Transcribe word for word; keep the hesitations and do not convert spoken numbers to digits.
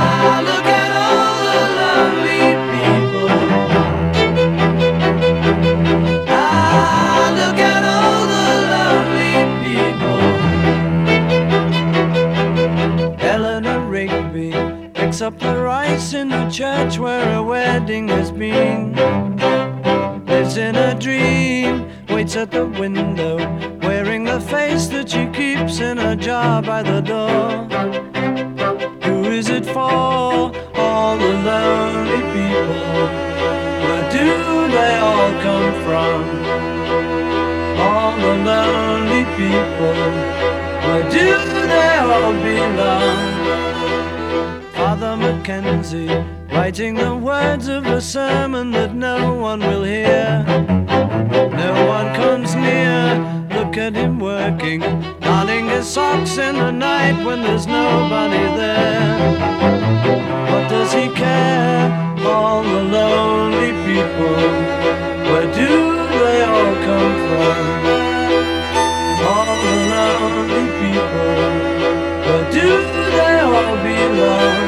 look at all the lonely people. Ah, look at all the lonely people. Eleanor Rigby picks up the rice in the church where a wedding has been. Lives in a dream, waits at the window, wearing the face that she keeps in a jar by the door. Who is it for? All the lonely people. Where do they all come from? All the lonely people. Where do they all belong? Father Mackenzie, writing the words of a sermon that no one will hear. No one comes near, look at him working, darning his socks in the night when there's nobody there. What does he care? All the lonely people. Where do they all come from? All the lonely people. Where do they all belong?